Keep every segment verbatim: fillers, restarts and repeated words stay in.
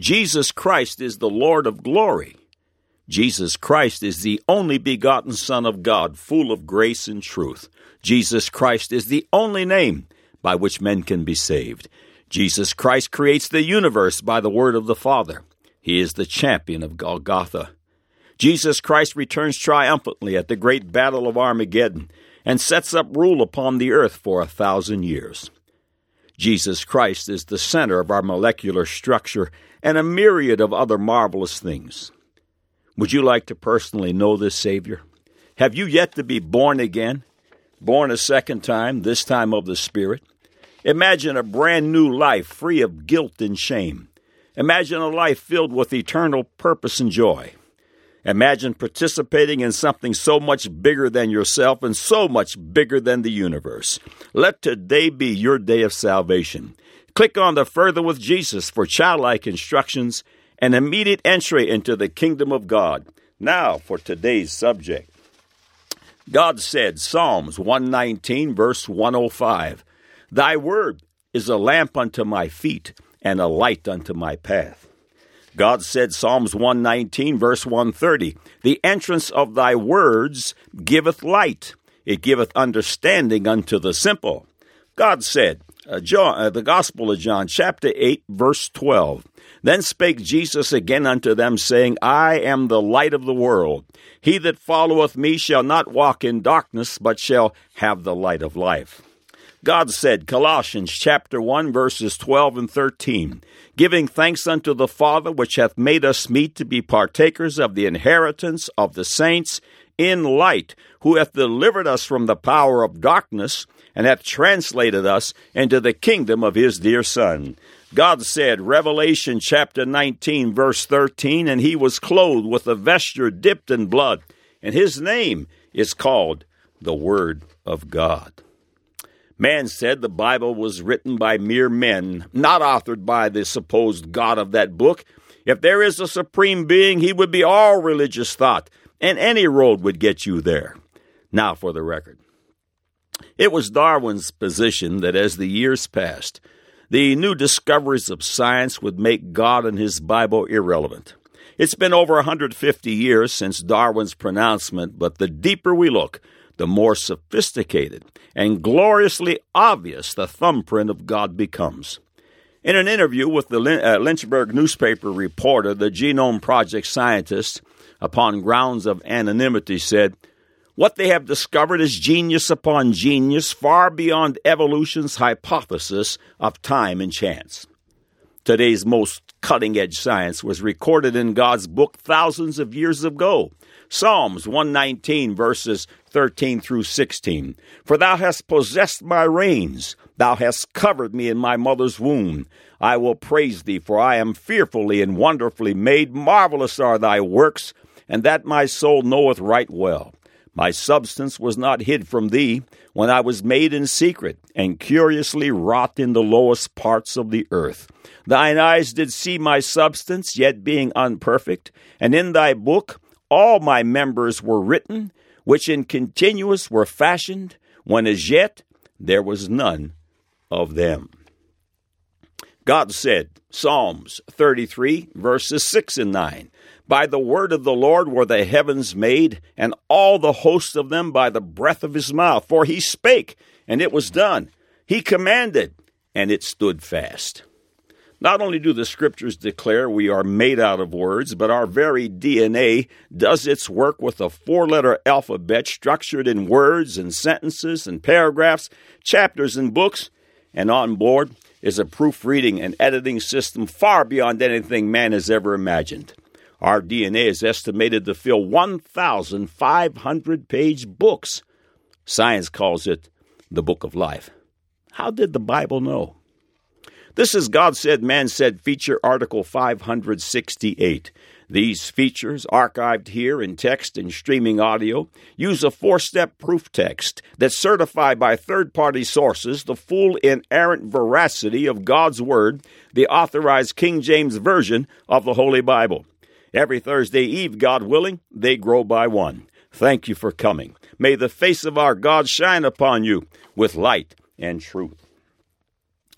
Jesus Christ is the Lord of glory. Jesus Christ is the only begotten Son of God, full of grace and truth. Jesus Christ is the only name by which men can be saved. Jesus Christ creates the universe by the word of the Father. He is the champion of Golgotha. Jesus Christ returns triumphantly at the great battle of Armageddon and sets up rule upon the earth for a thousand years. Jesus Christ is the center of our molecular structure and a myriad of other marvelous things. Would you like to personally know this Savior? Have you yet to be born again? Born a second time, this time of the Spirit? Imagine a brand new life free of guilt and shame. Imagine a life filled with eternal purpose and joy. Imagine participating in something so much bigger than yourself and so much bigger than the universe. Let today be your day of salvation. Click on the Further with Jesus for childlike instructions and immediate entry into the kingdom of God. Now for today's subject. God said, Psalms one nineteen, verse one oh five, Thy word is a lamp unto my feet and a light unto my path. God said, Psalms one nineteen, verse one thirty, The entrance of thy words giveth light. It giveth understanding unto the simple. God said, uh, John, uh, the Gospel of John, chapter eight, verse twelve, Then spake Jesus again unto them, saying, I am the light of the world. He that followeth me shall not walk in darkness, but shall have the light of life. God said, Colossians chapter one, verses twelve and thirteen, Giving thanks unto the Father, which hath made us meet to be partakers of the inheritance of the saints in light, who hath delivered us from the power of darkness, and hath translated us into the kingdom of his dear Son. God said, Revelation chapter nineteen, verse thirteen, And he was clothed with a vesture dipped in blood, and his name is called the Word of God. Man said the Bible was written by mere men, not authored by the supposed God of that book. If there is a supreme being, he would be all religious thought, and any road would get you there. Now for the record. It was Darwin's position that as the years passed, the new discoveries of science would make God and his Bible irrelevant. It's been over one hundred fifty years since Darwin's pronouncement, but the deeper we look, the more sophisticated and gloriously obvious the thumbprint of God becomes. In an interview with the uh, Lynchburg newspaper reporter, the Genome Project scientist, upon grounds of anonymity, said, What they have discovered is genius upon genius, far beyond evolution's hypothesis of time and chance. Today's most cutting-edge science was recorded in God's book thousands of years ago. Psalms one nineteen, verses thirteen through sixteen. For thou hast possessed my reins, thou hast covered me in my mother's womb. I will praise thee, for I am fearfully and wonderfully made. Marvelous are thy works, and that my soul knoweth right well. My substance was not hid from thee, when I was made in secret, and curiously wrought in the lowest parts of the earth. Thine eyes did see my substance, yet being unperfect, and in thy book all my members were written, which in continuous were fashioned, when as yet there was none of them. God said, Psalms thirty-three, verses six and nine, By the word of the Lord were the heavens made, and all the host of them by the breath of his mouth. For he spake, and it was done. He commanded, and it stood fast. Not only do the Scriptures declare we are made out of words, but our very D N A does its work with a four-letter alphabet structured in words and sentences and paragraphs, chapters and books, and on board is a proofreading and editing system far beyond anything man has ever imagined. Our D N A is estimated to fill one thousand five hundred page books. Science calls it the Book of Life. How did the Bible know? This is God Said, Man Said feature article five hundred sixty-eight. These features, archived here in text and streaming audio, use a four-step proof text that certify by third-party sources the full inerrant veracity of God's Word, the authorized King James Version of the Holy Bible. Every Thursday Eve, God willing, they grow by one. Thank you for coming. May the face of our God shine upon you with light and truth.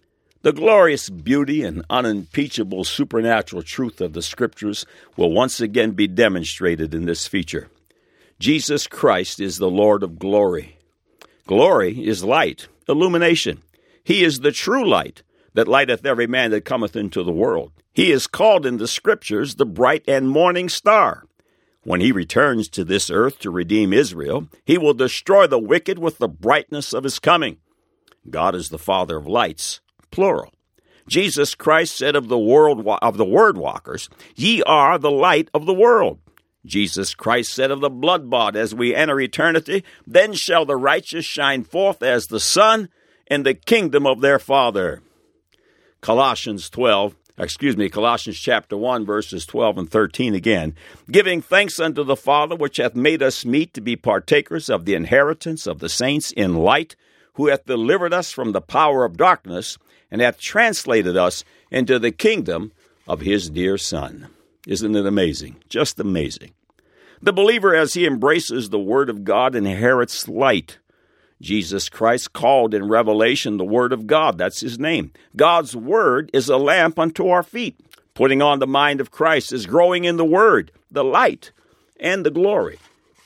The glorious beauty and unimpeachable supernatural truth of the Scriptures will once again be demonstrated in this feature. Jesus Christ is the Lord of glory. Glory is light, illumination. He is the true light that lighteth every man that cometh into the world. He is called in the Scriptures the bright and morning star. When he returns to this earth to redeem Israel, he will destroy the wicked with the brightness of his coming. God is the Father of lights, plural. Jesus Christ said of the world of the word walkers, "Ye are the light of the world." Jesus Christ said of the blood-bought, "As we enter eternity, then shall the righteous shine forth as the sun in the kingdom of their Father." Colossians twelve, excuse me, Colossians chapter one, verses twelve and thirteen again. "Giving thanks unto the Father, which hath made us meet to be partakers of the inheritance of the saints in light, who hath delivered us from the power of darkness, and hath translated us into the kingdom of his dear Son." Isn't it amazing? Just amazing. The believer, as he embraces the Word of God, inherits light. Jesus Christ called in Revelation the Word of God. That's his name. God's Word is a lamp unto our feet. Putting on the mind of Christ is growing in the Word, the light, and the glory.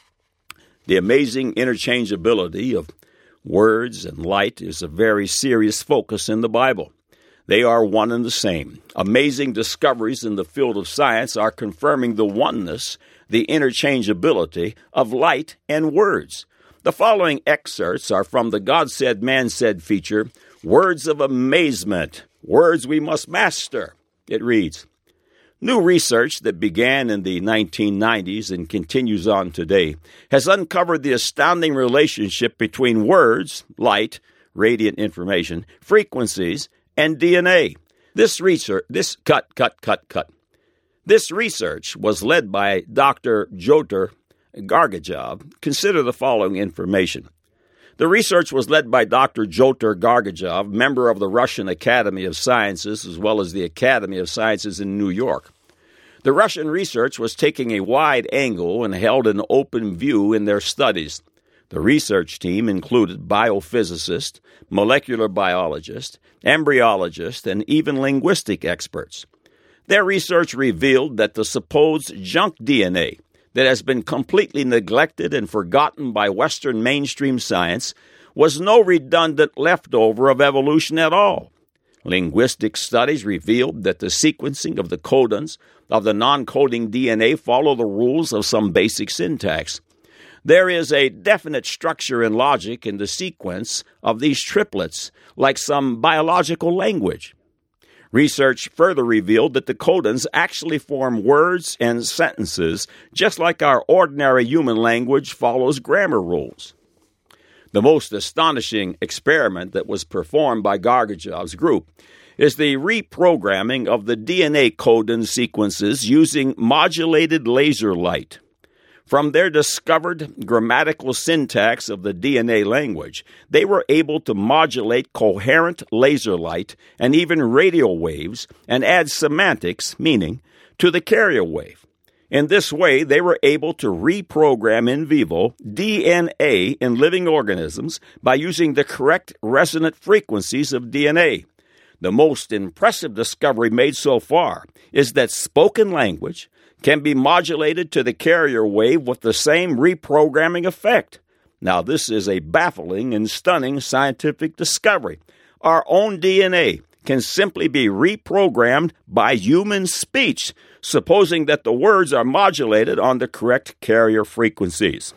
The amazing interchangeability of words and light is a very serious focus in the Bible. They are one and the same. Amazing discoveries in the field of science are confirming the oneness, the interchangeability of light and words. The following excerpts are from the God Said, Man Said feature, Words of Amazement, Words We Must Master. It reads, "New research that began in the nineteen nineties and continues on today has uncovered the astounding relationship between words, light, radiant information, frequencies, and D N A. This research, this cut, cut, cut, cut. This research was led by Doctor Jyotir Gargajev. Consider the following information. The research was led by Doctor Jyotir Gargajev, member of the Russian Academy of Sciences, as well as the Academy of Sciences in New York. The Russian research was taking a wide angle and held an open view in their studies. The research team included biophysicists, molecular biologists, embryologists, and even linguistic experts. Their research revealed that the supposed junk D N A that has been completely neglected and forgotten by Western mainstream science was no redundant leftover of evolution at all. Linguistic studies revealed that the sequencing of the codons of the non-coding D N A follow the rules of some basic syntax. There is a definite structure and logic in the sequence of these triplets, like some biological language. Research further revealed that the codons actually form words and sentences, just like our ordinary human language follows grammar rules. The most astonishing experiment that was performed by Gargajev's group is the reprogramming of the D N A codon sequences using modulated laser light. From their discovered grammatical syntax of the D N A language, they were able to modulate coherent laser light and even radio waves and add semantics, meaning, to the carrier wave. In this way, they were able to reprogram in vivo D N A in living organisms by using the correct resonant frequencies of D N A. The most impressive discovery made so far is that spoken language can be modulated to the carrier wave with the same reprogramming effect. Now, this is a baffling and stunning scientific discovery. Our own D N A can simply be reprogrammed by human speech, supposing that the words are modulated on the correct carrier frequencies.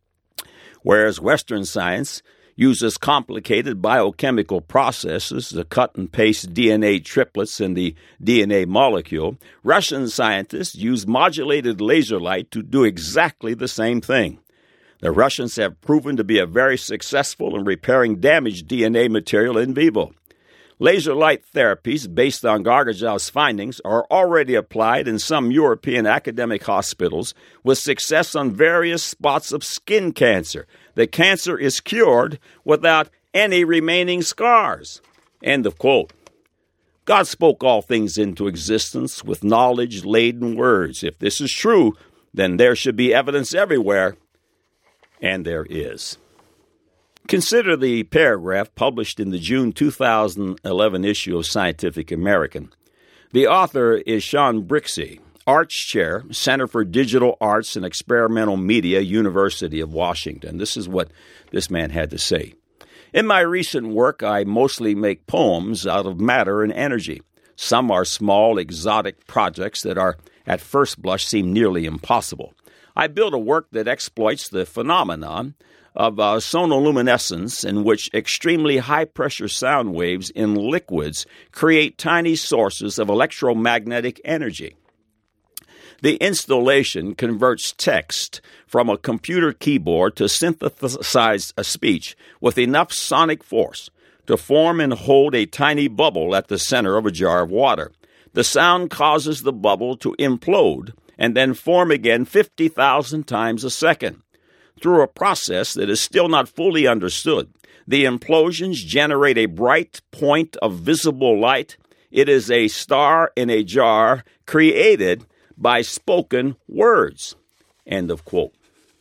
Whereas Western science uses complicated biochemical processes to cut and paste D N A triplets in the D N A molecule, Russian scientists use modulated laser light to do exactly the same thing. The Russians have proven to be a very successful in repairing damaged D N A material in vivo. Laser light therapies based on Gargajev's findings are already applied in some European academic hospitals with success on various spots of skin cancer. The cancer is cured without any remaining scars. End of quote. God spoke all things into existence with knowledge-laden words. If this is true, then there should be evidence everywhere, and there is. Consider the paragraph published in the June two thousand eleven issue of Scientific American. The author is Sean Brixey, Arts Chair, Center for Digital Arts and Experimental Media, University of Washington. This is what this man had to say. In my recent work, I mostly make poems out of matter and energy. Some are small, exotic projects that are, at first blush, seem nearly impossible. I build a work that exploits the phenomenon of uh, sonoluminescence, in which extremely high-pressure sound waves in liquids create tiny sources of electromagnetic energy. The installation converts text from a computer keyboard to synthesize a speech with enough sonic force to form and hold a tiny bubble at the center of a jar of water. The sound causes the bubble to implode and then form again fifty thousand times a second. Through a process that is still not fully understood, the implosions generate a bright point of visible light. It is a star in a jar created by spoken words. End of quote.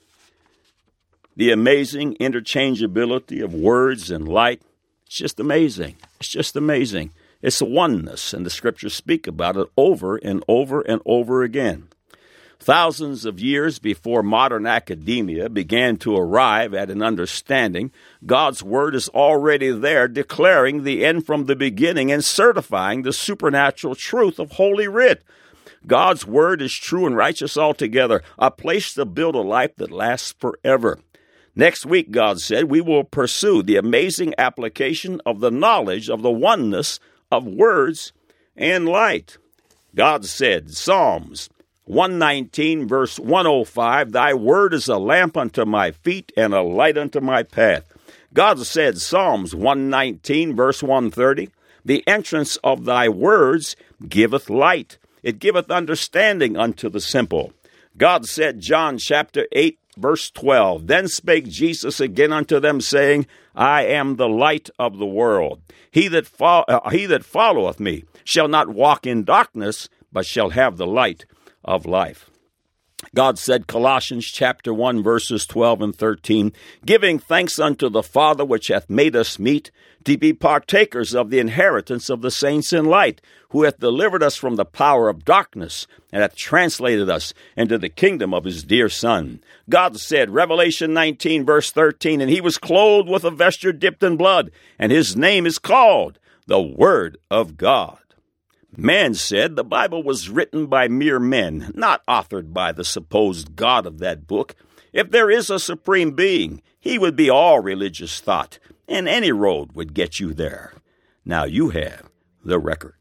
The amazing interchangeability of words and light, it's just amazing. It's just amazing. It's a oneness, and the scriptures speak about it over and over and over again. Thousands of years before modern academia began to arrive at an understanding, God's Word is already there, declaring the end from the beginning and certifying the supernatural truth of Holy Writ. God's Word is true and righteous altogether, a place to build a life that lasts forever. Next week, God said, we will pursue the amazing application of the knowledge of the oneness of words and light. God said, Psalms one nineteen, verse one oh five, Thy word is a lamp unto my feet and a light unto my path. God said, Psalms one nineteen, verse one thirty, The entrance of thy words giveth light. It giveth understanding unto the simple. God said, John chapter eight, verse twelve, Then spake Jesus again unto them, saying, I am the light of the world. He that, fo- uh, he that followeth me shall not walk in darkness, but shall have the light of life. God said, Colossians chapter one, verses twelve and thirteen, Giving thanks unto the Father which hath made us meet, to be partakers of the inheritance of the saints in light, who hath delivered us from the power of darkness, and hath translated us into the kingdom of his dear Son. God said, Revelation nineteen, verse thirteen, And he was clothed with a vesture dipped in blood, and his name is called the Word of God. Man said the Bible was written by mere men, not authored by the supposed God of that book. If there is a supreme being, he would be all religious thought, and any road would get you there. Now you have the record.